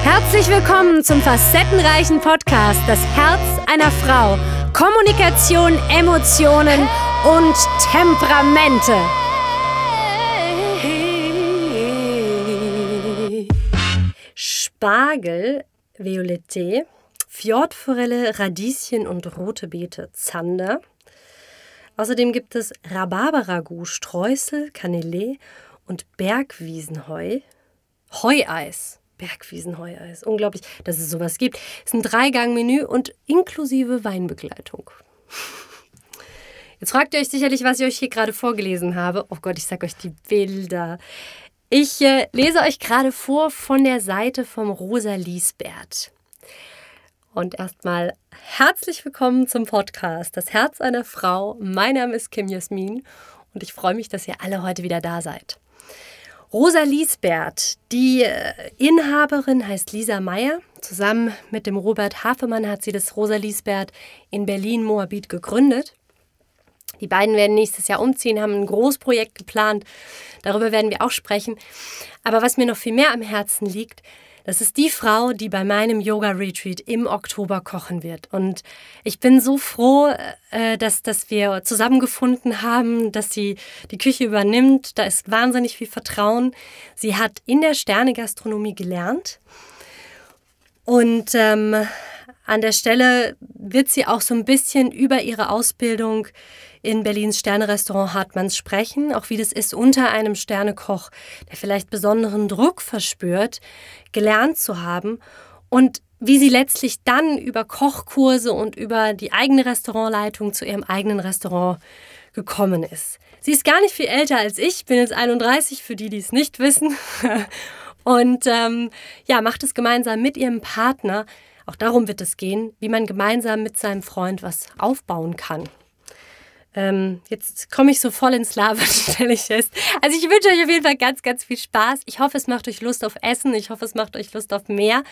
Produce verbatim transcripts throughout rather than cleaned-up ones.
Herzlich willkommen zum facettenreichen Podcast Das Herz einer Frau. Kommunikation, Emotionen und Temperamente. Spargel, Violette, Fjordforelle, Radieschen und rote Beete, Zander. Außerdem gibt es Rhabarber-Ragout, Streusel, Canelé und Bergwiesenheu. Heueis. Bergwiesenheueis. Unglaublich, dass es sowas gibt. Es ist ein Dreigang-Menü und inklusive Weinbegleitung. Jetzt fragt ihr euch sicherlich, was ich euch hier gerade vorgelesen habe. Oh Gott, ich sag euch die Bilder. Ich äh, lese euch gerade vor von der Seite vom Rosa Liesbert. Und erstmal herzlich willkommen zum Podcast Das Herz einer Frau. Mein Name ist Kim Jasmin und ich freue mich, dass ihr alle heute wieder da seid. Rosa Liesbert, die Inhaberin heißt Lisa Meyer. Zusammen mit dem Robert Hafemann hat sie das Rosa Liesbert in Berlin-Moabit gegründet. Die beiden werden nächstes Jahr umziehen, haben ein Großprojekt geplant. Darüber werden wir auch sprechen. Aber was mir noch viel mehr am Herzen liegt, das ist die Frau, die bei meinem Yoga-Retreat im Oktober kochen wird. Und ich bin so froh, dass, dass wir zusammengefunden haben, dass sie die Küche übernimmt. Da ist wahnsinnig viel Vertrauen. Sie hat in der Sterne-Gastronomie gelernt. Und ähm, an der Stelle wird sie auch so ein bisschen über ihre Ausbildung in Berlins Sterne-Restaurant Hartmanns sprechen, auch wie das ist, unter einem Sternekoch, der vielleicht besonderen Druck verspürt, gelernt zu haben und wie sie letztlich dann über Kochkurse und über die eigene Restaurantleitung zu ihrem eigenen Restaurant gekommen ist. Sie ist gar nicht viel älter als ich, bin jetzt einunddreißig, für die, die es nicht wissen, und ähm, ja, macht es gemeinsam mit ihrem Partner. Auch darum wird es gehen, wie man gemeinsam mit seinem Freund was aufbauen kann. Ähm, jetzt komme ich so voll ins Labern, stelle ich fest. Also ich wünsche euch auf jeden Fall ganz, ganz viel Spaß. Ich hoffe, es macht euch Lust auf Essen. Ich hoffe, es macht euch Lust auf mehr.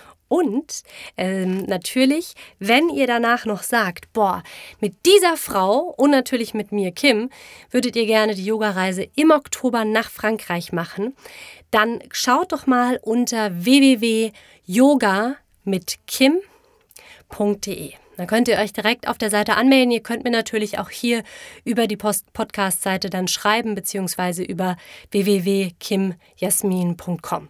Und ähm, natürlich, wenn ihr danach noch sagt, boah, mit dieser Frau und natürlich mit mir, Kim, würdet ihr gerne die Yogareise im Oktober nach Frankreich machen, dann schaut doch mal unter w w w punkt yoga mit kim punkt de. Dann könnt ihr euch direkt auf der Seite anmelden. Ihr könnt mir natürlich auch hier über die Podcast-Seite dann schreiben, beziehungsweise über w w w punkt kim jasmin punkt com.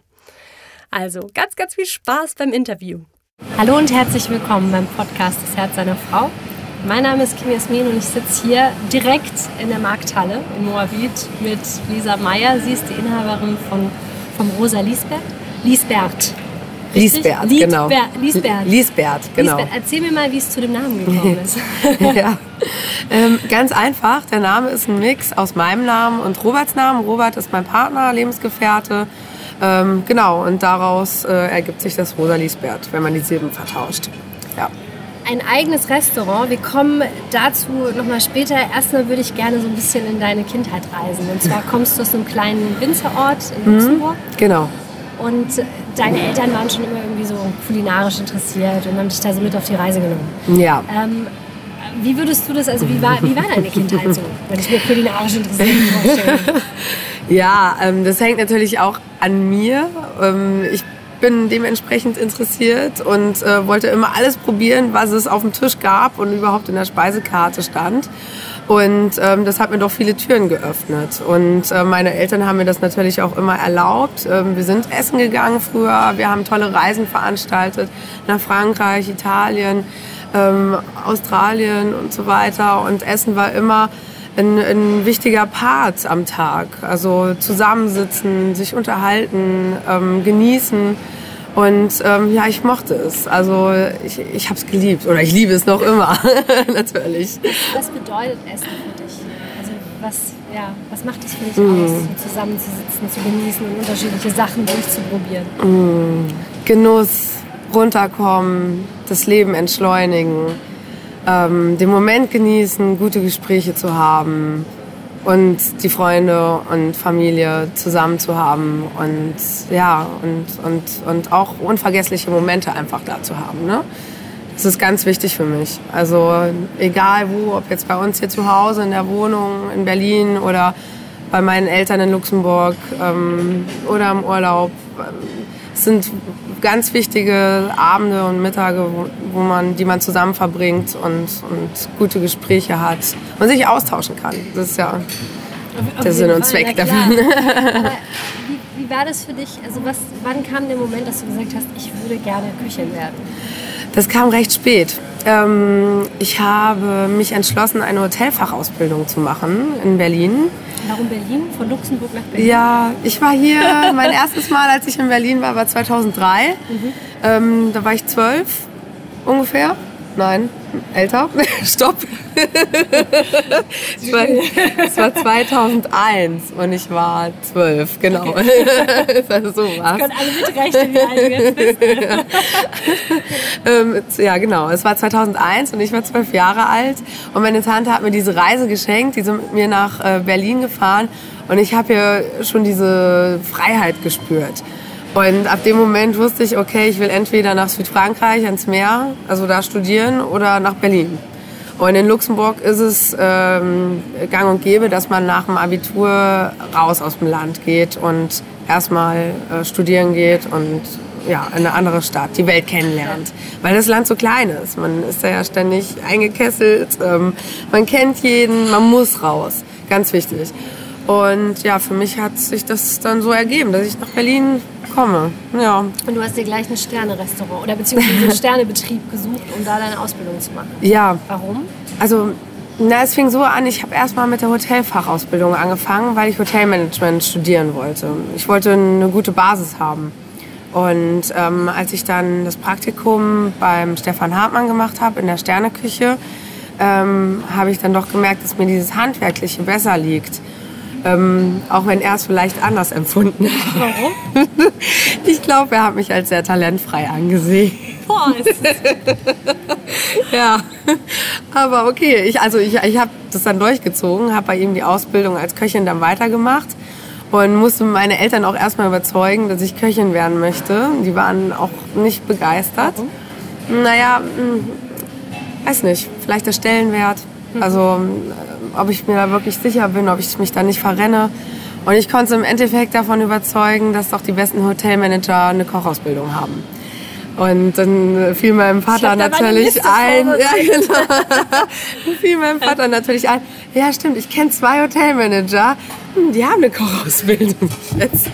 Also ganz, ganz viel Spaß beim Interview. Hallo und herzlich willkommen beim Podcast Das Herz einer Frau. Mein Name ist Kim Jasmin und ich sitze hier direkt in der Markthalle in Moabit mit Lisa Meyer. Sie ist die Inhaberin von, vom Rosa Liesbert. Liesbert. Liesbert, Liesbert, genau. Liesbert. Liesbert, genau. Liesbert, erzähl mir mal, wie es zu dem Namen gekommen ist. ja, ähm, ganz einfach. Der Name ist ein Mix aus meinem Namen und Roberts Namen. Robert ist mein Partner, Lebensgefährte. Ähm, genau, und daraus äh, ergibt sich das Rosa Liesbert, wenn man die Silben vertauscht. Ja. Ein eigenes Restaurant. Wir kommen dazu nochmal später. Erstmal würde ich gerne so ein bisschen in deine Kindheit reisen. Und zwar kommst du aus einem kleinen Winzerort in Luxemburg. Mhm, genau. Und deine Eltern waren schon immer irgendwie so kulinarisch interessiert und haben dich da so mit auf die Reise genommen. Ja. Ähm, wie würdest du das, also wie war, wie war deine Kindheit so, wenn ich mir kulinarisch interessiert vorstelle? Ja, ähm, das hängt natürlich auch an mir. Ähm, ich bin dementsprechend interessiert und äh, wollte immer alles probieren, was es auf dem Tisch gab und überhaupt in der Speisekarte stand. Und ähm, das hat mir doch viele Türen geöffnet. Und äh, meine Eltern haben mir das natürlich auch immer erlaubt. Ähm, wir sind essen gegangen früher, wir haben tolle Reisen veranstaltet nach Frankreich, Italien, ähm, Australien und so weiter. Und Essen war immer ein, ein wichtiger Part am Tag. Also zusammensitzen, sich unterhalten, ähm, genießen. Und ähm, ja, ich mochte es. Also ich, ich habe es geliebt oder ich liebe es noch immer, natürlich. Was bedeutet Essen für dich? Also was, ja, was macht es für dich mm. aus, so zusammenzusitzen, zu genießen und unterschiedliche Sachen durchzuprobieren? Mm. Genuss, runterkommen, das Leben entschleunigen, ähm, den Moment genießen, gute Gespräche zu haben. Und die Freunde und Familie zusammen zu haben und ja und, und, und auch unvergessliche Momente einfach da zu haben. Ne? Das ist ganz wichtig für mich. Also egal wo, ob jetzt bei uns hier zu Hause in der Wohnung in Berlin oder bei meinen Eltern in Luxemburg ähm, oder im Urlaub. es sind ganz wichtige Abende und Mittage, wo, wo man, die man zusammen verbringt und, und gute Gespräche hat und sich austauschen kann. Das ist ja auf, der auf Sinn und Fall, Zweck davon. Aber wie, wie war das für dich? Also was, wann kam der Moment, dass du gesagt hast, ich würde gerne Köchin werden? Das kam recht spät. Ähm, ich habe mich entschlossen, eine Hotelfachausbildung zu machen in Berlin. Warum Berlin? Von Luxemburg nach Berlin? Ja, ich war hier, mein erstes Mal, als ich in Berlin war, war zweitausenddrei. Mhm. Ähm, da war ich zwölf ungefähr. Nein, älter. Stopp. Es war, es war zweitausendeins und ich war zwölf, genau. Okay. Also so was. Können alle mitrechnen, wie alt du jetzt bist. ähm, ja, genau. Es war zweitausendeins und ich war zwölf Jahre alt. Und meine Tante hat mir diese Reise geschenkt. Die sind mit mir nach äh, Berlin gefahren. Und ich habe hier schon diese Freiheit gespürt. Und ab dem Moment wusste ich, okay, ich will entweder nach Südfrankreich ans Meer, also da studieren, oder nach Berlin. Und in Luxemburg ist es ähm, gang und gäbe, dass man nach dem Abitur raus aus dem Land geht und erstmal äh, studieren geht und ja, in eine andere Stadt, die Welt kennenlernt. Weil das Land so klein ist. Man ist da ja ständig eingekesselt, ähm, man kennt jeden, man muss raus. Ganz wichtig. Und ja, für mich hat sich das dann so ergeben, dass ich nach Berlin komme. Ja. Und du hast dir gleich ein Sterne-Restaurant oder beziehungsweise einen Sternebetrieb gesucht, um da deine Ausbildung zu machen. Ja. Warum? Also, na, es fing so an, ich habe erstmal mit der Hotelfachausbildung angefangen, weil ich Hotelmanagement studieren wollte. Ich wollte eine gute Basis haben. Und ähm, als ich dann das Praktikum beim Stefan Hartmann gemacht habe, in der Sterneküche, ähm, habe ich dann doch gemerkt, dass mir dieses Handwerkliche besser liegt. Ähm, auch wenn er es vielleicht anders empfunden hat. Warum? Ich glaube, er hat mich als sehr talentfrei angesehen. Boah, ist ja, aber okay, ich, also ich, ich habe das dann durchgezogen, habe bei ihm die Ausbildung als Köchin dann weitergemacht und musste meine Eltern auch erstmal überzeugen, dass ich Köchin werden möchte. Die waren auch nicht begeistert. Warum? Naja, mh, weiß nicht, vielleicht der Stellenwert. Mhm. Also ob ich mir da wirklich sicher bin, ob ich mich da nicht verrenne. Und ich konnte im Endeffekt davon überzeugen, dass doch die besten Hotelmanager eine Kochausbildung haben. Und dann fiel meinem Vater natürlich ein, ja, genau. fiel meinem Vater natürlich ein, ja stimmt, ich kenne zwei Hotelmanager, die haben eine Kochausbildung jetzt.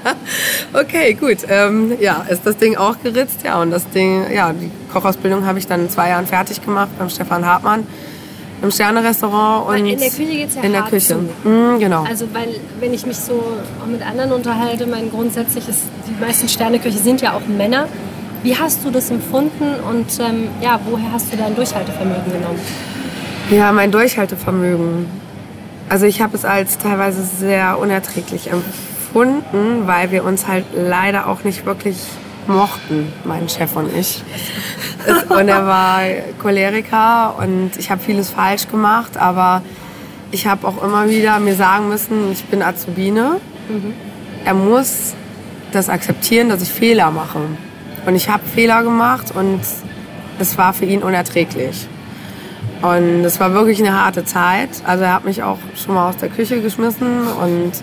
Okay, gut, ähm, ja, ist das Ding auch geritzt, ja, und das Ding, ja, die Kochausbildung habe ich dann in zwei Jahren fertig gemacht beim Stefan Hartmann im Sterne-Restaurant und in der Küche geht's ja in der hart Küche. Zu. Mhm, genau. Also weil, wenn ich mich so auch mit anderen unterhalte, mein grundsätzlich ist, die meisten Sterneköche sind ja auch Männer. Wie hast du das empfunden und ähm, ja, woher hast du dein Durchhaltevermögen genommen? Ja, mein Durchhaltevermögen. Also ich habe es als teilweise sehr unerträglich empfunden, weil wir uns halt leider auch nicht wirklich mochten, mein Chef und ich. Und er war Choleriker und ich habe vieles falsch gemacht, aber ich habe auch immer wieder mir sagen müssen, ich bin Azubine. Mhm. Er muss das akzeptieren, dass ich Fehler mache. Und ich habe Fehler gemacht und es war für ihn unerträglich. Und es war wirklich eine harte Zeit. Also er hat mich auch schon mal aus der Küche geschmissen und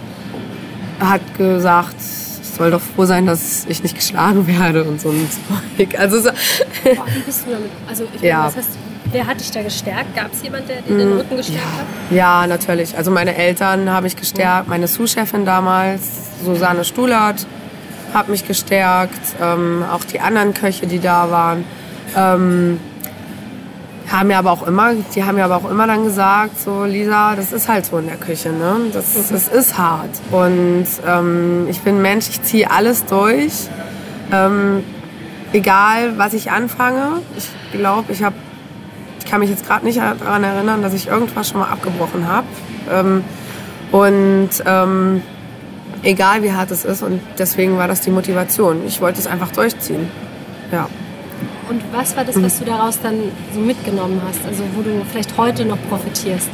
hat gesagt, ich soll doch froh sein, dass ich nicht geschlagen werde und so ein Zeug. Also so. Boah, wie bist du damit? Also ich ja. meine, was heißt, wer hat dich da gestärkt? Gab es jemanden, der dir den Rücken gestärkt ja. hat? Ja, natürlich. Also meine Eltern habe ich gestärkt. Meine Sous-Chefin damals, Susanne Stuhlert, hat mich gestärkt. Ähm, auch die anderen Köche, die da waren. Ähm, haben mir aber auch immer, die haben mir aber auch immer dann gesagt, so Lisa, das ist halt so in der Küche, ne? Das, das ist hart. Und ähm, ich bin ein Mensch, ich ziehe alles durch. Ähm, egal, was ich anfange. Ich glaube, ich habe, ich kann mich jetzt gerade nicht daran erinnern, dass ich irgendwas schon mal abgebrochen habe. Ähm, und ähm, egal, wie hart es ist. Und deswegen war das die Motivation. Ich wollte es einfach durchziehen. Ja. Und was war das, was du daraus dann so mitgenommen hast? Also wo du vielleicht heute noch profitierst?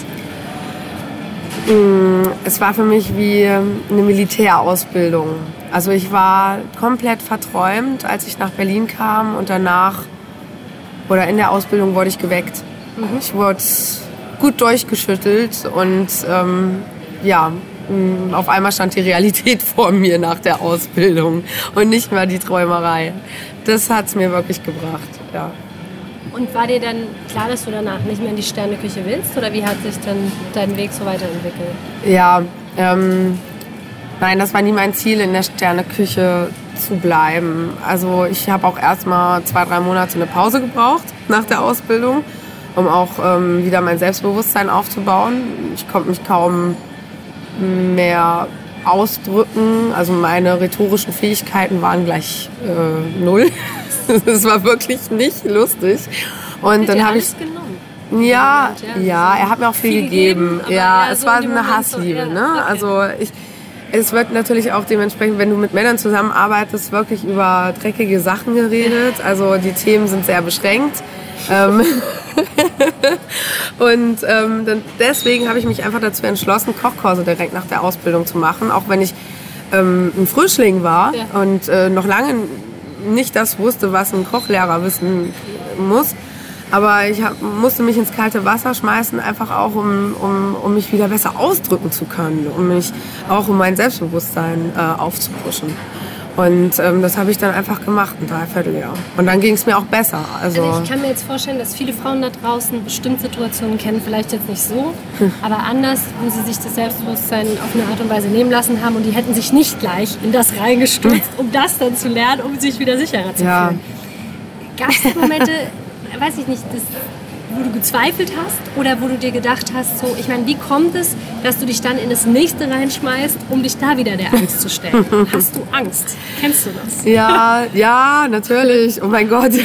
Es war für mich wie eine Militärausbildung. Also ich war komplett verträumt, als ich nach Berlin kam und danach oder in der Ausbildung wurde ich geweckt. Mhm. Ich wurde gut durchgeschüttelt und ähm, ja, mh, auf einmal stand die Realität vor mir nach der Ausbildung und nicht mehr die Träumerei. Das hat es mir wirklich gebracht, ja. Und war dir dann klar, dass du danach nicht mehr in die Sterneküche willst? Oder wie hat sich dann dein Weg so weiterentwickelt? Ja, ähm, nein, das war nie mein Ziel, in der Sterneküche zu bleiben. Also ich habe auch erst mal zwei, drei Monate eine Pause gebraucht nach der Ausbildung, um auch ähm, wieder mein Selbstbewusstsein aufzubauen. Ich konnte mich kaum mehr ausdrücken. Also meine rhetorischen Fähigkeiten waren gleich äh, null. Das war wirklich nicht lustig. Und dann habe ich genommen. Ja, ja, ja, er hat mir auch viel, viel gegeben. gegeben ja, ja, es so war eine Hassliebe. So, ja. Ne? Okay. Also ich, es wird natürlich auch dementsprechend, wenn du mit Männern zusammenarbeitest, wirklich über dreckige Sachen geredet. Also die Themen sind sehr beschränkt. Und ähm, dann deswegen habe ich mich einfach dazu entschlossen, Kochkurse direkt nach der Ausbildung zu machen, auch wenn ich ähm, ein Frischling war ja. und äh, noch lange nicht das wusste, was ein Kochlehrer wissen muss. Aber ich hab, musste mich ins kalte Wasser schmeißen, einfach auch, um, um, um mich wieder besser ausdrücken zu können, um mich auch um mein Selbstbewusstsein äh, aufzupushen. Und ähm, das habe ich dann einfach gemacht, ein Dreivierteljahr. Und dann ging es mir auch besser. Also, also ich kann mir jetzt vorstellen, dass viele Frauen da draußen bestimmte Situationen kennen, vielleicht jetzt nicht so, hm. aber anders, wo sie sich das Selbstbewusstsein auf eine Art und Weise nehmen lassen haben und die hätten sich nicht gleich in das reingestürzt, um das dann zu lernen, um sich wieder sicherer zu ja. fühlen. Gab es Momente, weiß ich nicht, das, wo du gezweifelt hast oder wo du dir gedacht hast, so, ich meine, wie kommt es, dass du dich dann in das nächste reinschmeißt, um dich da wieder der Angst zu stellen? Hast du Angst? Kennst du das? Ja, ja, natürlich. Oh mein Gott.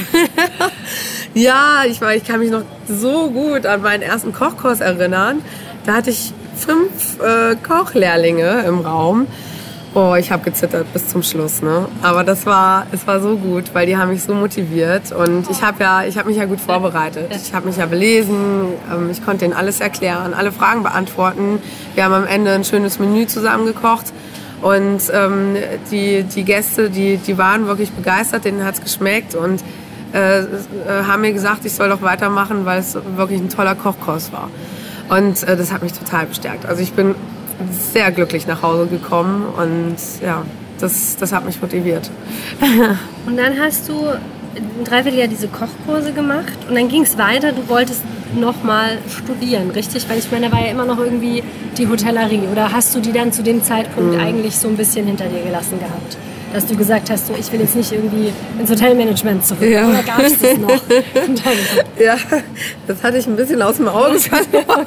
Ja, ich, war, ich kann mich noch so gut an meinen ersten Kochkurs erinnern. Da hatte ich fünf äh, Kochlehrlinge im Raum. Oh, ich habe gezittert bis zum Schluss, ne? Aber das war, es war so gut, weil die haben mich so motiviert und ich habe ja, ich habe mich ja gut vorbereitet. Ich habe mich ja belesen, ähm, ich konnte ihnen alles erklären, alle Fragen beantworten. Wir haben am Ende ein schönes Menü zusammengekocht und ähm, die, die Gäste, die, die waren wirklich begeistert, denen hat's geschmeckt und äh, äh, haben mir gesagt, ich soll doch weitermachen, weil es wirklich ein toller Kochkurs war. Und äh, das hat mich total bestärkt. Also ich bin sehr glücklich nach Hause gekommen und ja, das, das hat mich motiviert. Und dann hast du ein Dreivierteljahr diese Kochkurse gemacht und dann ging es weiter, du wolltest nochmal studieren, richtig? Weil ich meine, da war ja immer noch irgendwie die Hotellerie oder hast du die dann zu dem Zeitpunkt mhm. eigentlich so ein bisschen hinter dir gelassen gehabt? Dass du gesagt hast, so, ich will jetzt nicht irgendwie ins Hotelmanagement zurück. Ja. Oder gab es das noch? Ja, das hatte ich ein bisschen aus dem Auge verloren.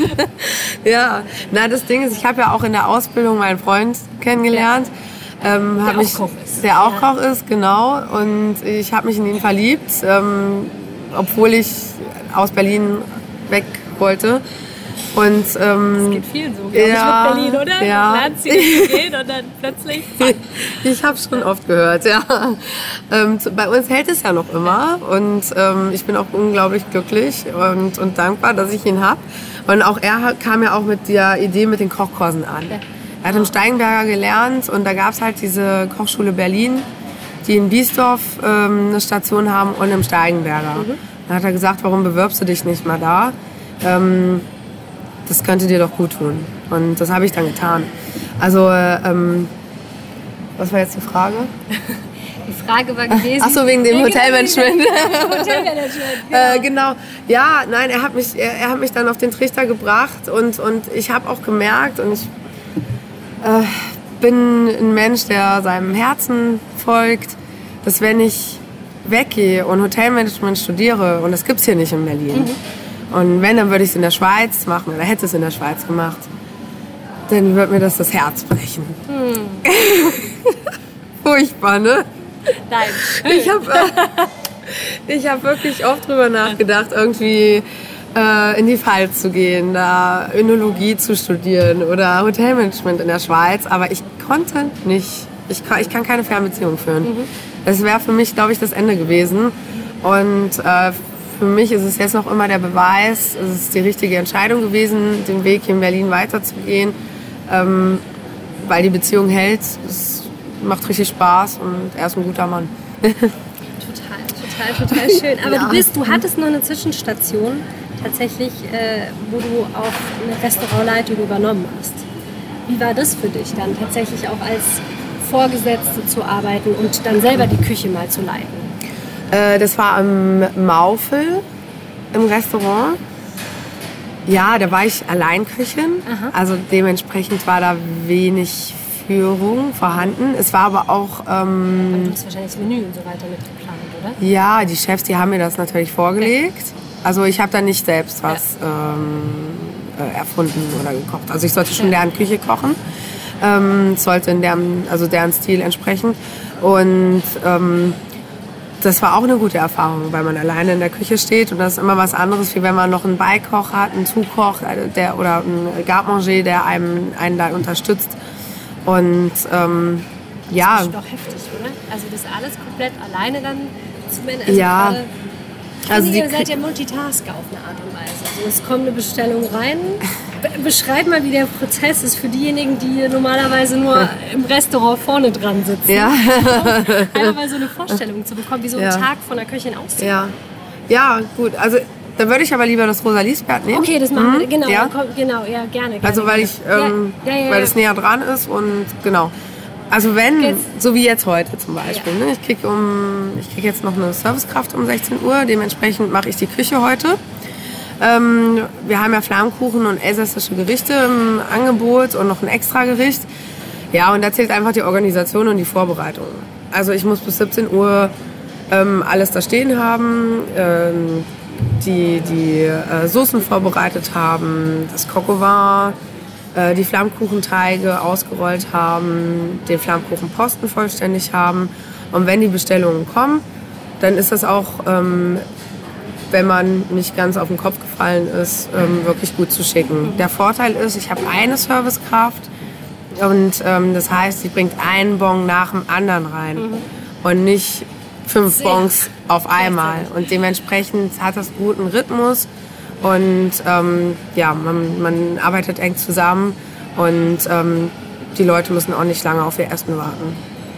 Ja, na, das Ding ist, ich habe ja auch in der Ausbildung meinen Freund kennengelernt. Ja. Ähm, der auch mich, Koch ist. Der auch ja. Koch ist, genau. Und ich habe mich in ihn verliebt, ähm, obwohl ich aus Berlin weg wollte. Und, ähm, das geht vielen so, glaube ja, ich, mit Berlin, oder? Ja. Du lernst hier zu gehen und dann plötzlich... Ich habe schon oft gehört, ja. Ähm, bei uns hält es ja noch immer und ähm, ich bin auch unglaublich glücklich und, und dankbar, dass ich ihn habe. Und auch er kam ja auch mit der Idee mit den Kochkursen an. Ja. Er hat im Steigenberger gelernt und da gab es halt diese Kochschule Berlin, die in Biesdorf ähm, eine Station haben und im Steigenberger. Mhm. Da hat er gesagt, warum bewirbst du dich nicht mal da? Ähm, das könnte dir doch gut tun. Und das habe ich dann getan. Also, ähm, was war jetzt die Frage? Die Frage war gewesen... Ach so, wegen dem ja, Hotelmanagement. Hotelmanagement, genau. äh, genau. Ja, nein, er hat mich, er, er hat mich dann auf den Trichter gebracht und, und ich habe auch gemerkt und ich äh, bin ein Mensch, der seinem Herzen folgt, dass wenn ich weggehe und Hotelmanagement studiere, und das gibt es hier nicht in Berlin, mhm. und wenn, dann würde ich es in der Schweiz machen oder hätte es in der Schweiz gemacht, dann würde mir das das Herz brechen. Hm. Furchtbar, ne? Nein. Ich habe äh, ich hab wirklich oft drüber nachgedacht, irgendwie äh, in die Pfalz zu gehen, da Önologie zu studieren oder Hotelmanagement in der Schweiz, aber ich konnte nicht. Ich kann, ich kann keine Fernbeziehung führen. Mhm. Das wäre für mich, glaube ich, das Ende gewesen. Und äh, für mich ist es jetzt noch immer der Beweis, es ist die richtige Entscheidung gewesen, den Weg hier in Berlin weiterzugehen, ähm, weil die Beziehung hält. Es macht richtig Spaß und er ist ein guter Mann. Total, total, total schön. Aber ja. du bist, du hattest noch eine Zwischenstation tatsächlich, äh, wo du auch eine Restaurantleitung übernommen hast. Wie war das für dich dann tatsächlich auch als Vorgesetzte zu arbeiten und dann selber die Küche mal zu leiten? Äh, das war am Maufel im Restaurant. Ja, da war ich Alleinköchin. Aha. Also dementsprechend war da wenig Führung vorhanden. Es war aber auch... Ähm, aber du hast wahrscheinlich das Menü und so weiter mitgeplant, oder? Ja, die Chefs, die haben mir das natürlich vorgelegt. Also ich habe da nicht selbst was ja. ähm, äh, erfunden oder gekocht. Also ich sollte schon deren Küche kochen. Ähm, sollte in deren, also deren Stil entsprechen. Und ähm, das war auch eine gute Erfahrung, weil man alleine in der Küche steht und das ist immer was anderes, wie wenn man noch einen Beikoch hat, einen Zukoch der, oder einen Garde-Manger, der einem, einen da unterstützt. Und ähm, ja. Das ist doch heftig, oder? Also das alles komplett alleine dann zu managen. Also ja. Gerade, also ihr seid ja Multitasker auf eine Art und Weise. Also es kommt eine Bestellung rein. Beschreib mal, wie der Prozess ist für diejenigen, die normalerweise nur im Restaurant vorne dran sitzen. Ja. Einfach mal so eine Vorstellung zu bekommen, wie so ein ja. Tag von der Köchin aussieht. Ja, ja gut. Also da würde ich aber lieber das Rosa Liesbert nehmen. Okay, das machen wir. Mhm. Genau, ja. kommt, genau, ja, gerne. gerne also weil ich, ähm, ja. Ja, ja, weil es näher dran ist und genau. Also wenn, jetzt. so wie jetzt heute zum Beispiel. Ja. Ne? Ich kriege um, ich krieg jetzt noch eine Servicekraft um sechzehn Uhr. Dementsprechend mache ich die Küche heute. Ähm, wir haben ja Flammkuchen und elsässische Gerichte im Angebot und noch ein Extragericht. Ja, und da zählt einfach die Organisation und die Vorbereitung. Also ich muss bis siebzehn Uhr ähm, alles da stehen haben, ähm, die, die äh, Soßen vorbereitet haben, das Coq au vin, äh, die Flammkuchenteige ausgerollt haben, den Flammkuchenposten vollständig haben. Und wenn die Bestellungen kommen, dann ist das auch... Ähm, wenn man nicht ganz auf den Kopf gefallen ist, ähm, wirklich gut zu schicken. Der Vorteil ist, ich habe eine Servicekraft und ähm, das heißt, sie bringt einen Bon nach dem anderen rein mhm. und nicht fünf Sehr. Bons auf einmal. Und dementsprechend hat das guten Rhythmus und ähm, ja, man, man arbeitet eng zusammen und ähm, die Leute müssen auch nicht lange auf ihr Essen warten.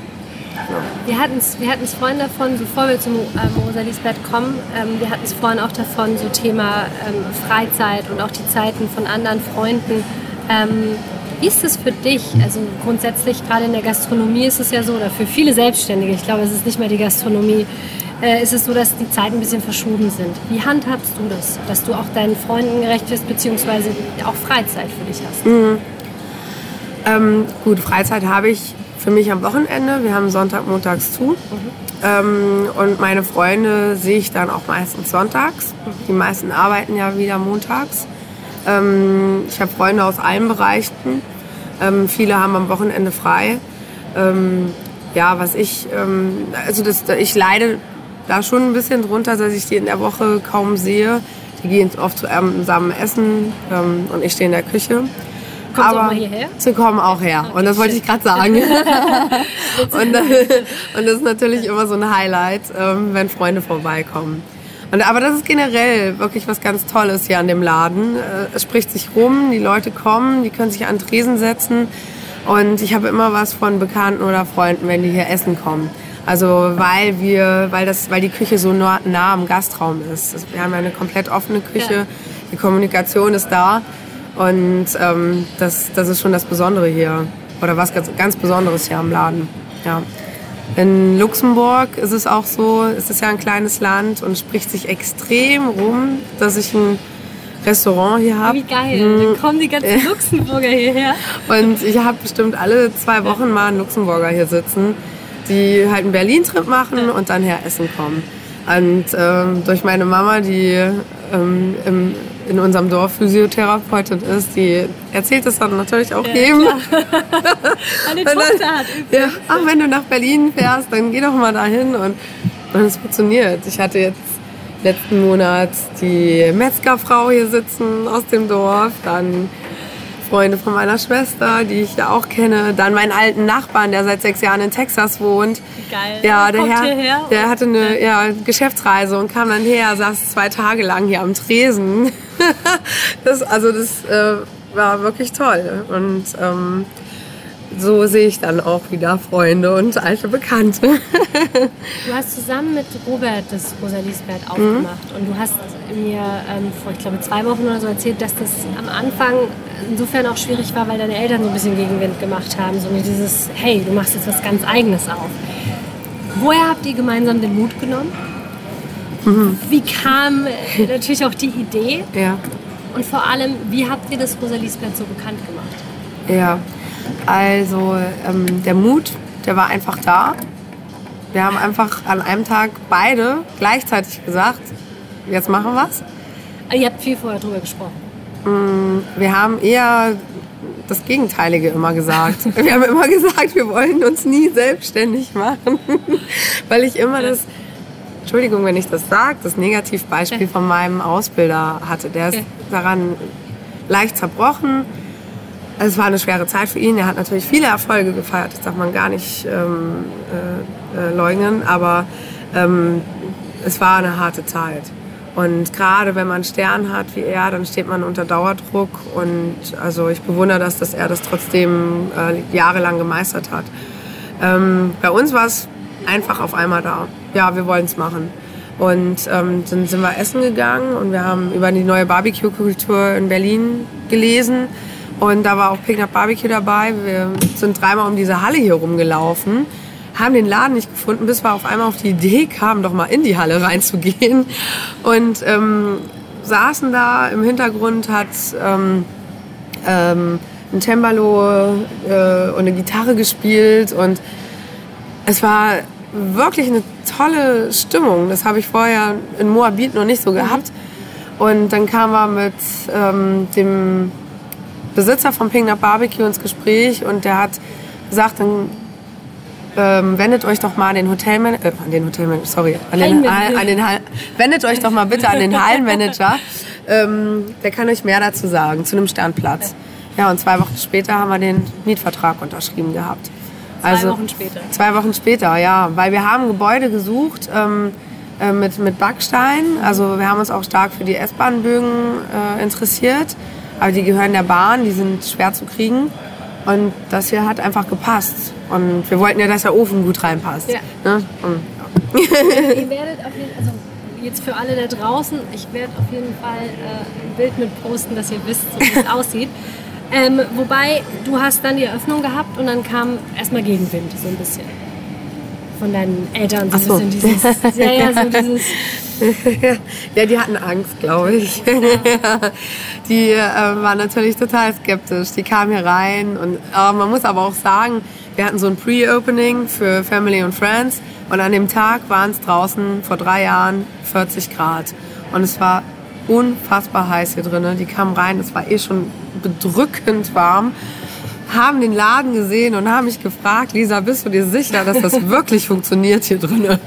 Wir hatten es wir vorhin davon, bevor wir zum ähm, Rosa Liesbert kommen, ähm, wir hatten es vorhin auch davon, so Thema ähm, Freizeit und auch die Zeiten von anderen Freunden. Ähm, wie ist das für dich? Also grundsätzlich, gerade in der Gastronomie ist es ja so, oder für viele Selbstständige, ich glaube, es ist nicht mehr die Gastronomie, äh, ist es so, dass die Zeiten ein bisschen verschoben sind. Wie handhabst du das, dass du auch deinen Freunden gerecht wirst, beziehungsweise auch Freizeit für dich hast? Mhm. Ähm, gut, Freizeit habe ich für mich am Wochenende. Wir haben Sonntag, montags zu. Mhm. Ähm, und meine Freunde sehe ich dann auch meistens sonntags. Mhm. Die meisten arbeiten ja wieder montags. Ähm, ich habe Freunde aus allen Bereichen. Ähm, viele haben am Wochenende frei. Ähm, ja, was ich, ähm, also das, ich leide da schon ein bisschen drunter, dass ich die in der Woche kaum sehe. Die gehen oft zusammen essen ähm, und ich stehe in der Küche. Kommen Sie auch mal hierher? Sie kommen auch her. Okay, und das wollte ich gerade sagen. und, und das ist natürlich immer so ein Highlight, ähm, wenn Freunde vorbeikommen. Und, aber das ist generell wirklich was ganz Tolles hier an dem Laden. Es spricht sich rum, die Leute kommen, die können sich an den Tresen setzen. Und ich habe immer was von Bekannten oder Freunden, wenn die hier essen kommen. Also weil wir, weil das, weil die Küche so nah, nah am Gastraum ist. Wir haben ja eine komplett offene Küche, ja. Die Kommunikation ist da. Und ähm, das, das ist schon das Besondere hier. Oder was ganz, ganz Besonderes hier am Laden. Ja. In Luxemburg ist es auch so, es ist ja ein kleines Land und es spricht sich extrem rum, dass ich ein Restaurant hier habe. Wie geil, dann kommen die ganzen Luxemburger hierher. Und ich habe bestimmt alle zwei Wochen mal einen Luxemburger hier sitzen, die halt einen Berlin-Trip machen und dann her essen kommen. Und ähm, durch meine Mama, die ähm, im in unserem Dorf Physiotherapeutin ist, die erzählt es dann natürlich auch ja, jedem. Meine Tochter hat ja, ach, wenn du nach Berlin fährst, dann geh doch mal dahin und, und es funktioniert. Ich hatte jetzt letzten Monat die Metzgerfrau hier sitzen aus dem Dorf, dann Freunde von meiner Schwester, die ich ja auch kenne, dann meinen alten Nachbarn, der seit sechs Jahren in Texas wohnt. Geil. Ja, der, Herr, der hatte eine ja, Geschäftsreise und kam dann her, saß zwei Tage lang hier am Tresen. das, also das äh, war wirklich toll. Und ähm, so sehe ich dann auch wieder Freunde und alte Bekannte. Du hast zusammen mit Robert das Rosa Liesbert aufgemacht mhm. und du hast mir ähm, vor, ich glaube, zwei Wochen oder so erzählt, dass das am Anfang insofern auch schwierig war, weil deine Eltern so ein bisschen Gegenwind gemacht haben, so mit dieses, hey, du machst jetzt was ganz Eigenes auf. Woher habt ihr gemeinsam den Mut genommen? Mhm. Wie kam äh, natürlich auch die Idee? Ja. Und vor allem, wie habt ihr das Rosa Liesbert so bekannt gemacht? Ja, also ähm, der Mut, der war einfach da. Wir haben einfach an einem Tag beide gleichzeitig gesagt, jetzt machen wir es. Ihr habt viel vorher drüber gesprochen. Wir haben eher das Gegenteilige immer gesagt. Wir haben immer gesagt, wir wollen uns nie selbstständig machen. Weil ich immer das, Entschuldigung, wenn ich das sage, das Negativbeispiel von meinem Ausbilder hatte. Der ist daran leicht zerbrochen. Es war eine schwere Zeit für ihn. Er hat natürlich viele Erfolge gefeiert. Das darf man gar nicht ähm, äh, äh, leugnen. Aber ähm, es war eine harte Zeit. Und gerade wenn man Stern hat wie er, dann steht man unter Dauerdruck. Und also ich bewundere das, dass er das trotzdem äh, jahrelang gemeistert hat. Ähm, bei uns war es einfach auf einmal da. Ja, wir wollen es machen. Und ähm, dann sind wir essen gegangen und wir haben über die neue Barbecue-Kultur in Berlin gelesen. Und da war auch Pink Up Barbecue dabei. Wir sind dreimal um diese Halle hier rumgelaufen, haben den Laden nicht gefunden, bis wir auf einmal auf die Idee kamen, doch mal in die Halle reinzugehen. Und ähm, saßen da, im Hintergrund hat ähm, ähm, ein Cembalo äh, und eine Gitarre gespielt. Und es war wirklich eine tolle Stimmung. Das habe ich vorher in Moabit noch nicht so gehabt. Und dann kamen wir mit ähm, dem Besitzer von Pink Up Barbecue ins Gespräch und der hat gesagt, dann ähm, wendet euch doch mal an den Hotelmanager, äh, an den Hotelmanager, sorry, an den, an den Hall, wendet euch doch mal bitte an den Hallenmanager, ähm, der kann euch mehr dazu sagen, zu einem Sternplatz. Ja, und zwei Wochen später haben wir den Mietvertrag unterschrieben gehabt. Also, zwei Wochen später? Zwei Wochen später, ja, weil wir haben Gebäude gesucht, ähm, äh, mit, mit Backstein, also wir haben uns auch stark für die S-Bahn-Bögen äh, interessiert. Aber die gehören der Bahn, die sind schwer zu kriegen. Und das hier hat einfach gepasst. Und wir wollten ja, dass der Ofen gut reinpasst. Ja. Ne? Und, ja. Ihr werdet auf jeden Fall, also jetzt für alle da draußen, ich werde auf jeden Fall äh, ein Bild mit posten, dass ihr wisst, so wie es aussieht. Ähm, wobei, du hast dann die Eröffnung gehabt und dann kam erstmal Gegenwind, so ein bisschen. Von deinen Eltern, so ein so. bisschen dieses, ja, ja, so dieses... Ja, die hatten Angst, glaube ich. Ja. Die äh, waren natürlich total skeptisch. Die kamen hier rein. Und, äh, man muss aber auch sagen, wir hatten so ein Pre-Opening für Family und Friends. Und an dem Tag waren es draußen vor drei Jahren vierzig Grad. Und es war unfassbar heiß hier drin. Die kamen rein, es war eh schon bedrückend warm. Haben den Laden gesehen und haben mich gefragt, Lisa, bist du dir sicher, dass das wirklich funktioniert hier drin?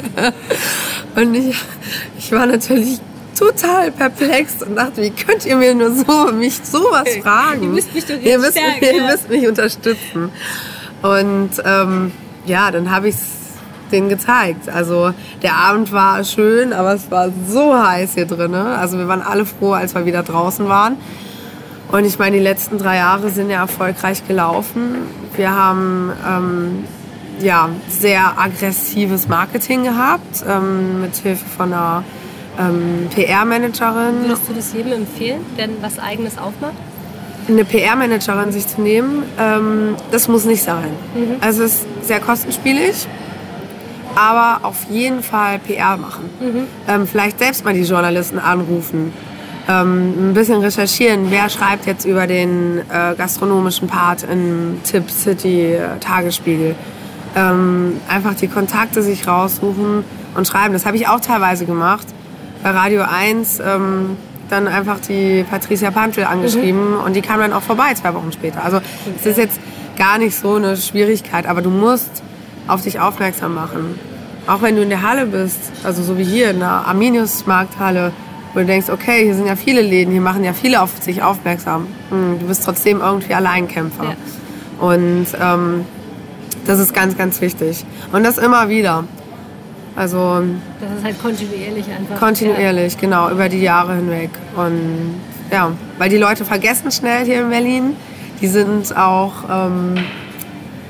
Und ich, ich war natürlich total perplex und dachte, wie könnt ihr mir nur so, mich sowas fragen? Ihr müsst mich doch jetzt ihr müsst, stärken, ihr ja. müsst mich unterstützen. Und ähm, ja, dann habe ich es denen gezeigt. Also der Abend war schön, aber es war so heiß hier drin. Also wir waren alle froh, als wir wieder draußen waren. Und ich meine, die letzten drei Jahre sind ja erfolgreich gelaufen. Wir haben ähm, ja, sehr aggressives Marketing gehabt, ähm, mit Hilfe von einer ähm, P R-Managerin. Würdest du das jedem empfehlen, der was Eigenes aufmacht? Eine P R-Managerin sich zu nehmen, ähm, das muss nicht sein. Mhm. Also es ist sehr kostenspielig, aber auf jeden Fall P R machen. Mhm. Ähm, vielleicht selbst mal die Journalisten anrufen. Ähm, ein bisschen recherchieren, wer schreibt jetzt über den äh, gastronomischen Part in Tip City äh, Tagesspiegel. Ähm, einfach die Kontakte sich raussuchen und schreiben. Das habe ich auch teilweise gemacht. Bei Radio eins ähm, dann einfach die Patricia Pantel angeschrieben mhm. und die kam dann auch vorbei zwei Wochen später. Also es ist jetzt gar nicht so eine Schwierigkeit, aber du musst auf dich aufmerksam machen. Auch wenn du in der Halle bist, also so wie hier in der Arminius-Markthalle, wo du denkst, okay, hier sind ja viele Läden, hier machen ja viele auf sich aufmerksam. Du bist trotzdem irgendwie Alleinkämpfer. Ja. Und ähm, das ist ganz, ganz wichtig. Und das immer wieder. Also das ist halt kontinuierlich einfach. Kontinuierlich, ja. Genau, über die Jahre hinweg. Und ja, weil die Leute vergessen schnell hier in Berlin. Die sind auch ähm,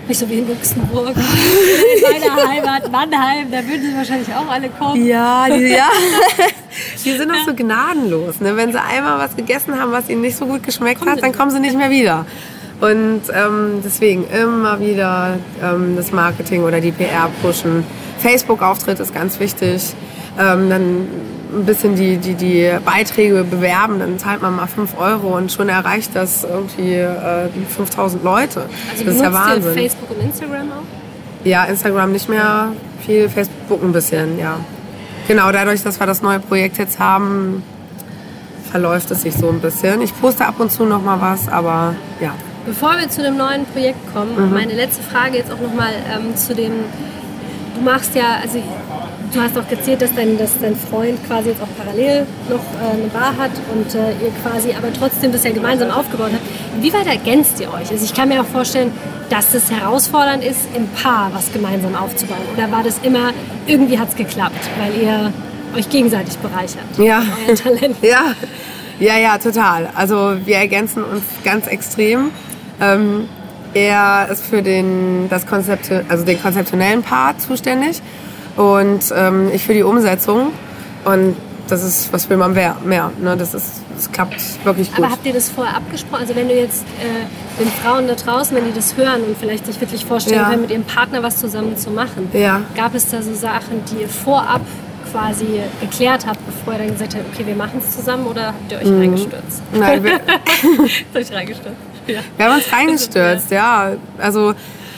Nicht so wie in Luxemburg, in meiner Heimat Mannheim, da würden sie wahrscheinlich auch alle kommen. Ja, die, ja. die sind auch so gnadenlos. Ne? Wenn sie einmal was gegessen haben, was ihnen nicht so gut geschmeckt kommen hat, dann kommen sie nicht mehr wieder. Und ähm, deswegen immer wieder ähm, das Marketing oder die P R pushen. Facebook-Auftritt ist ganz wichtig. Ähm, dann ein bisschen die, die, die Beiträge bewerben, dann zahlt man mal fünf Euro und schon erreicht das irgendwie äh, fünftausend Leute. Also das ist ja Wahnsinn. Facebook und Instagram auch? Ja, Instagram nicht mehr viel, Facebook ein bisschen, ja. Genau, dadurch, dass wir das neue Projekt jetzt haben, verläuft es sich so ein bisschen. Ich poste ab und zu noch mal was, aber ja. Bevor wir zu dem neuen Projekt kommen, mhm. meine letzte Frage jetzt auch noch mal ähm, zu dem, du machst ja, also du hast auch erzählt, dass dein, dass dein Freund quasi jetzt auch parallel noch äh, eine Bar hat und äh, ihr quasi aber trotzdem das ja gemeinsam aufgebaut habt. Inwieweit ergänzt ihr euch? Also ich kann mir auch vorstellen, dass es herausfordernd ist, im Paar was gemeinsam aufzubauen. Oder war das immer, irgendwie hat es geklappt, weil ihr euch gegenseitig bereichert? Ja. Euer Talent. ja. ja, ja, total. Also wir ergänzen uns ganz extrem. Ähm, er ist für den, das Konzept, also den konzeptionellen Part zuständig und ähm, ich für die Umsetzung. Und das ist, was will man mehr? mehr ne? Das ist, das klappt wirklich gut. Aber habt ihr das vorher abgesprochen? Also wenn du jetzt äh, den Frauen da draußen, wenn die das hören und vielleicht sich wirklich vorstellen ja. können, mit ihrem Partner was zusammen zu machen, ja. gab es da so Sachen, die ihr vorab quasi geklärt habt, bevor ihr dann gesagt habt, okay, wir machen es zusammen, oder habt ihr euch mhm. reingestürzt? Nein, wir... Habt ihr euch reingestürzt? Ja. Wir haben uns reingestürzt, ja. Also,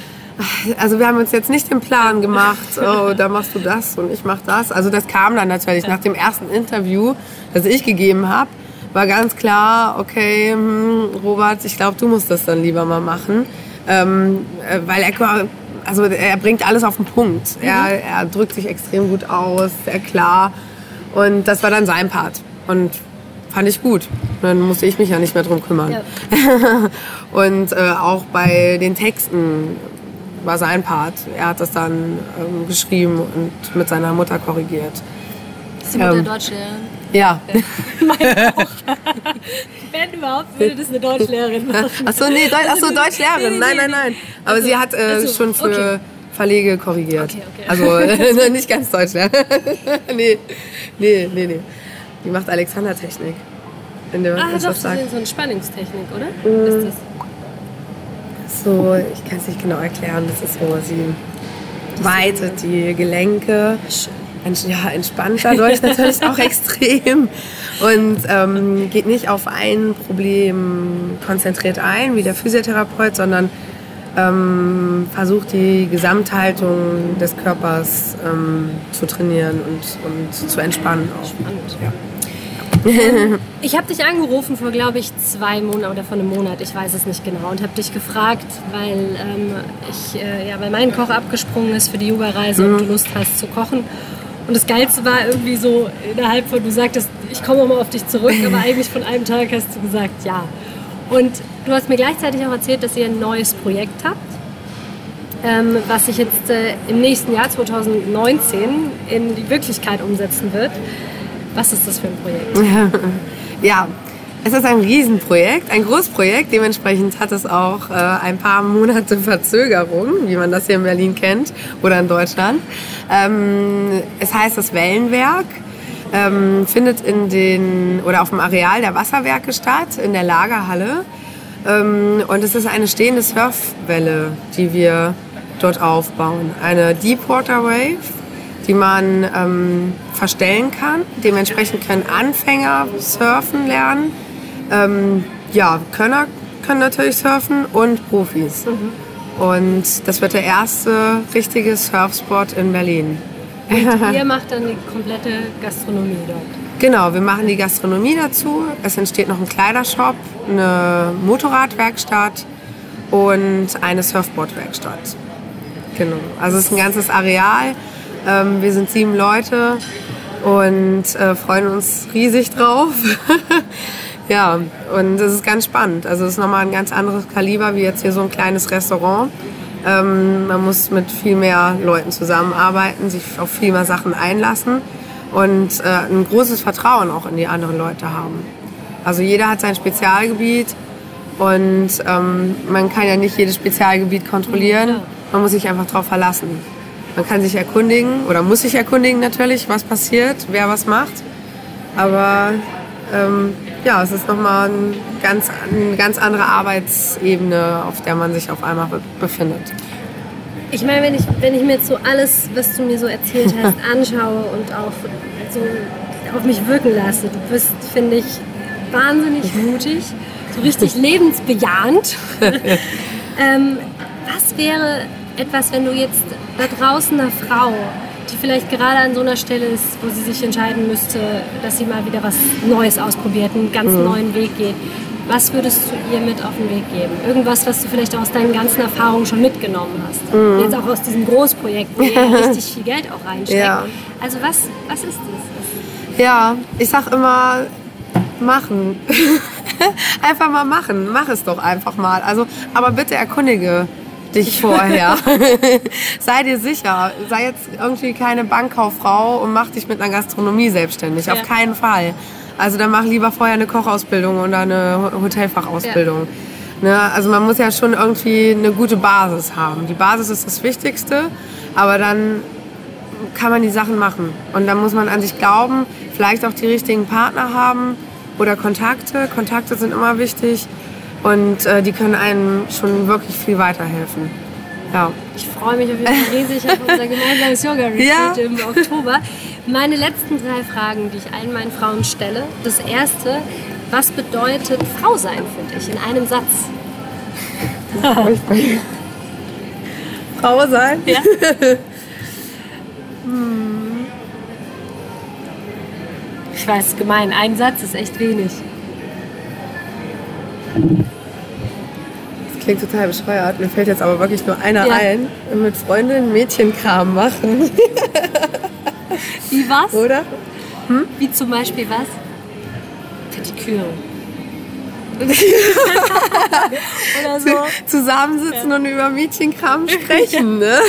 also wir haben uns jetzt nicht den Plan gemacht, oh, da machst du das und ich mach das. Also das kam dann natürlich ja. nach dem ersten Interview, das ich gegeben habe, war ganz klar, okay, hm, Robert, ich glaube, du musst das dann lieber mal machen. Ähm, weil er, also er bringt alles auf den Punkt. Mhm. Er, er drückt sich extrem gut aus, sehr klar. Und das war dann sein Part. Und fand ich gut. Dann musste ich mich ja nicht mehr drum kümmern. Ja. Und äh, auch bei den Texten war sein Part. Er hat das dann ähm, geschrieben und mit seiner Mutter korrigiert. Ist die Mutter ähm, Deutschlehrerin? Ja. Meine auch. Wenn überhaupt, würde das eine Deutschlehrerin machen. Achso, nee, Deu Achso, Deutschlehrerin. Nein, nein, nein. Aber also, sie hat äh, also, schon für okay. Verlege korrigiert. Okay, okay. Also nicht ganz Deutschlehrerin. nee, nee, nee, nee. Die macht Alexandertechnik. In der, ah, doch, das ist so eine Spannungstechnik, oder? Mhm. Ist das? So, ich kann es nicht genau erklären. Das ist so, sie weitet die Gelenke. Ja, entspannt dadurch natürlich auch extrem. Und ähm, geht nicht auf ein Problem konzentriert ein, wie der Physiotherapeut, sondern ähm, versucht die Gesamthaltung des Körpers ähm, zu trainieren und, und zu entspannen auch. Spannend. Ja. Ähm, ich habe dich angerufen vor, glaube ich, zwei Monaten oder vor einem Monat, ich weiß es nicht genau, und habe dich gefragt, weil, ähm, ich, äh, ja, weil mein Koch abgesprungen ist für die Yoga-Reise mhm. und du Lust hast zu kochen. Und das Geilste war irgendwie so innerhalb von, du sagtest, ich komme mal auf dich zurück, aber eigentlich von einem Tag hast du gesagt, ja. Und du hast mir gleichzeitig auch erzählt, dass ihr ein neues Projekt habt, ähm, was sich jetzt äh, im nächsten Jahr zwanzig neunzehn in die Wirklichkeit umsetzen wird. Was ist das für ein Projekt? Ja, es ist ein Riesenprojekt, ein Großprojekt. Dementsprechend hat es auch äh, ein paar Monate Verzögerung, wie man das hier in Berlin kennt oder in Deutschland. Ähm, es heißt das Wellenwerk, ähm, findet in den oder auf dem Areal der Wasserwerke statt, in der Lagerhalle. Ähm, und es ist eine stehende Surfwelle, die wir dort aufbauen. Eine Deepwater Wave, die man ähm, verstellen kann. Dementsprechend können Anfänger surfen lernen. Ähm, ja, Könner können natürlich surfen und Profis. Mhm. Und das wird der erste richtige Surfspot in Berlin. Und ihr macht dann die komplette Gastronomie dort? Genau, wir machen die Gastronomie dazu. Es entsteht noch ein Kleidershop, eine Motorradwerkstatt und eine Surfboardwerkstatt. Genau, also es ist ein ganzes Areal. Ähm, wir sind sieben Leute und äh, freuen uns riesig drauf. Ja, und es ist ganz spannend. Also es ist nochmal ein ganz anderes Kaliber wie jetzt hier so ein kleines Restaurant. Ähm, man muss mit viel mehr Leuten zusammenarbeiten, sich auf viel mehr Sachen einlassen und äh, ein großes Vertrauen auch in die anderen Leute haben. Also jeder hat sein Spezialgebiet Und ähm, man kann ja nicht jedes Spezialgebiet kontrollieren. Ja. Man muss sich einfach darauf verlassen. Man kann sich erkundigen oder muss sich erkundigen natürlich, was passiert, wer was macht. Aber ähm, ja, es ist nochmal ein ganz, eine ganz andere Arbeitsebene, auf der man sich auf einmal be- befindet. Ich meine, wenn ich, wenn ich mir jetzt so alles, was du mir so erzählt hast, anschaue und auch so auf mich wirken lasse, du bist, finde ich, wahnsinnig mutig, so richtig lebensbejahend. ähm, was wäre etwas, wenn du jetzt da draußen einer Frau, die vielleicht gerade an so einer Stelle ist, wo sie sich entscheiden müsste, dass sie mal wieder was Neues ausprobiert, einen ganz mhm. neuen Weg geht, was würdest du ihr mit auf den Weg geben? Irgendwas, was du vielleicht aus deinen ganzen Erfahrungen schon mitgenommen hast. Mhm. Jetzt auch aus diesem Großprojekt, wo ihr richtig viel Geld auch reinsteckt. Ja. Also was, was ist das? Ja, ich sag immer, machen. Einfach mal machen. Mach es doch einfach mal. Also, aber bitte erkundige dich vorher. Sei dir sicher. Sei jetzt irgendwie keine Bankkauffrau und mach dich mit einer Gastronomie selbstständig. Ja. Auf keinen Fall. Also dann mach lieber vorher eine Kochausbildung oder eine Hotelfachausbildung. Ja. Ne? Also man muss ja schon irgendwie eine gute Basis haben. Die Basis ist das Wichtigste, aber dann kann man die Sachen machen. Und dann muss man an sich glauben, vielleicht auch die richtigen Partner haben oder Kontakte. Kontakte sind immer wichtig und äh, die können einem schon wirklich viel weiterhelfen. Ja. Ich freue mich auf jeden Fall riesig auf unser gemeinsames Yoga-Retreat ja. im Oktober. Meine letzten drei Fragen, die ich allen meinen Frauen stelle. Das erste, was bedeutet Frau sein für dich in einem Satz? Frau sein? Ja. hm. Ich weiß, gemein, ein Satz ist echt wenig. Das klingt total bescheuert. Mir fällt jetzt aber wirklich nur einer ja. ein. Mit Freundinnen Mädchenkram machen. Wie was? Oder? Hm? Wie zum Beispiel was? Pediküre. Oder so. Zusammensitzen ja. und über Mädchenkram sprechen. Ne?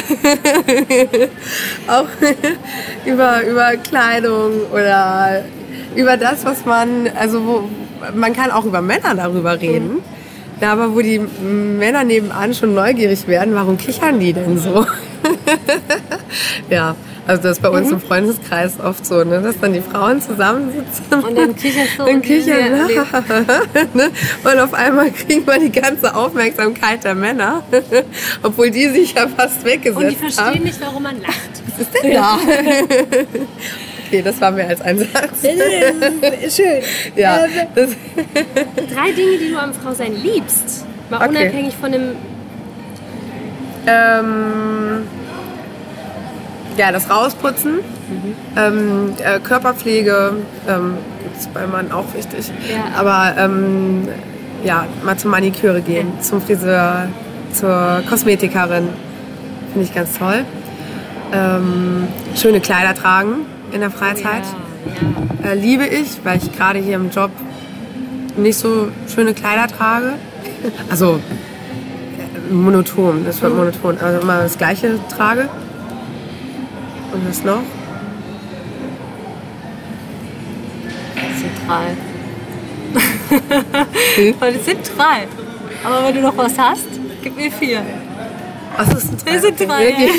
Auch über, über Kleidung oder über das, was man, also wo, man kann auch über Männer darüber reden. Mhm. Ja, aber wo die Männer nebenan schon neugierig werden, warum kichern die denn so? Ja, also das ist bei uns mhm. im Freundeskreis oft so, ne, dass dann die Frauen zusammensitzen. Und dann kicherst du. Und kichern. Ne? Und auf einmal kriegen wir die ganze Aufmerksamkeit der Männer, obwohl die sich ja fast weggesetzt haben. Und die verstehen haben. nicht, warum man lacht. Was ist denn da? Okay, das war mehr als ein Satz. Schön. Ja, das Drei Dinge, die du am Frausein liebst. Mal okay. unabhängig von dem... Ähm, ja, das Rausputzen. Mhm. Ähm, äh, Körperpflege ähm, ist bei Mann auch wichtig. Ja. Aber ähm, ja, mal zur Maniküre gehen, ja. zum Friseur, zur Kosmetikerin. Finde ich ganz toll. Ähm, schöne Kleider tragen in der Freizeit. Oh, ja. Ja. Äh, liebe ich, weil ich gerade hier im Job nicht so schöne Kleider trage. Also äh, monoton, das wird mhm. monoton. Also immer das Gleiche trage. Und was noch? Das sind drei. Hm? Das sind drei. Aber wenn du noch was hast, gib mir vier. Was ist ein drei? Das sind drei. Ja.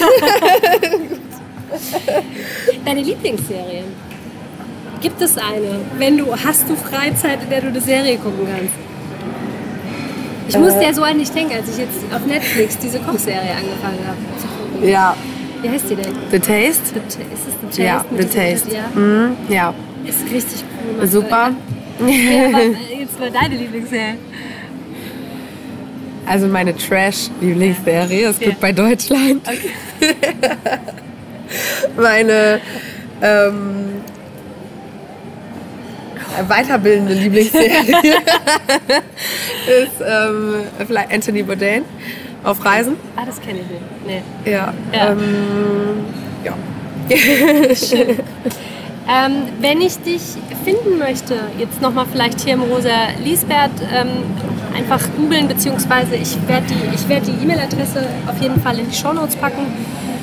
Deine Lieblingsserien? Gibt es eine? Wenn du, hast du Freizeit, in der du eine Serie gucken kannst? Ich äh, musste ja so an dich denken, als ich jetzt auf Netflix diese Kochserie angefangen habe zu gucken. Ja. Wie heißt die denn? The Taste? The Ta- ist es The Taste? Ja, The Taste. Ja. Mhm, ja. Ist richtig cool. Super. Ja, aber jetzt mal deine Lieblingsserie. Also meine Trash-Lieblingsserie, das ja. gibt bei Deutschland. Okay. Meine ähm, weiterbildende Lieblingsserie ist ähm, vielleicht Anthony Bourdain auf Reisen. Ah, das kenne ich nicht. Nee. Ja. Ja. Ähm, ja. Schön. Ähm, wenn ich dich finden möchte, jetzt nochmal vielleicht hier im Rosa Liesbert, ähm, einfach googeln, beziehungsweise ich werde die, ich werd die E-Mail-Adresse auf jeden Fall in die Shownotes packen.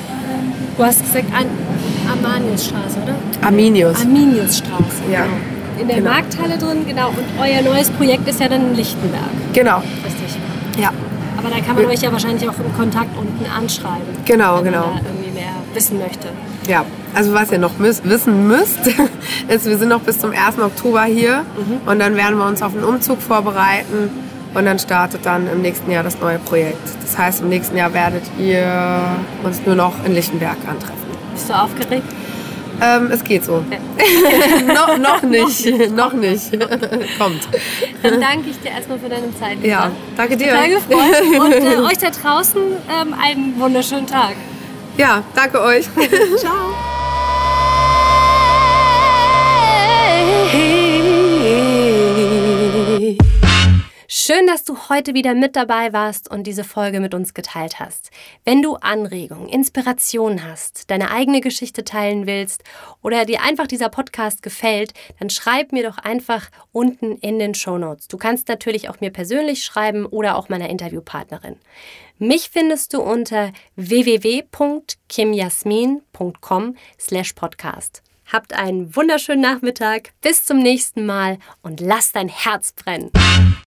Du hast gesagt, An- Armaniusstraße, oder? Arminius. Arminiusstraße. Ja. in der genau. Markthalle drin, genau. Und euer neues Projekt ist ja dann in Lichtenberg. Genau. Richtig. Ja. Aber da kann man euch ja wahrscheinlich auch im Kontakt unten anschreiben. Genau, wenn genau. man da irgendwie mehr wissen möchte. Ja, also was ihr noch müsst, wissen müsst, ist, wir sind noch bis zum ersten Oktober hier mhm. und dann werden wir uns auf einen Umzug vorbereiten und dann startet dann im nächsten Jahr das neue Projekt. Das heißt, im nächsten Jahr werdet ihr uns nur noch in Lichtenberg antreffen. Bist du aufgeregt? Ähm, es geht so. Okay. no, noch nicht, noch nicht. Kommt. Dann danke ich dir erstmal für deine Zeit. Lisa. Ja, danke dir. Total gefreut. Und äh, euch da draußen ähm, einen wunderschönen Tag. Ja, danke euch. Ciao. Schön, dass du heute wieder mit dabei warst und diese Folge mit uns geteilt hast. Wenn du Anregungen, Inspirationen hast, deine eigene Geschichte teilen willst oder dir einfach dieser Podcast gefällt, dann schreib mir doch einfach unten in den Shownotes. Du kannst natürlich auch mir persönlich schreiben oder auch meiner Interviewpartnerin. Mich findest du unter w w w punkt kim jasmin punkt com slash podcast. Habt einen wunderschönen Nachmittag, bis zum nächsten Mal und lass dein Herz brennen.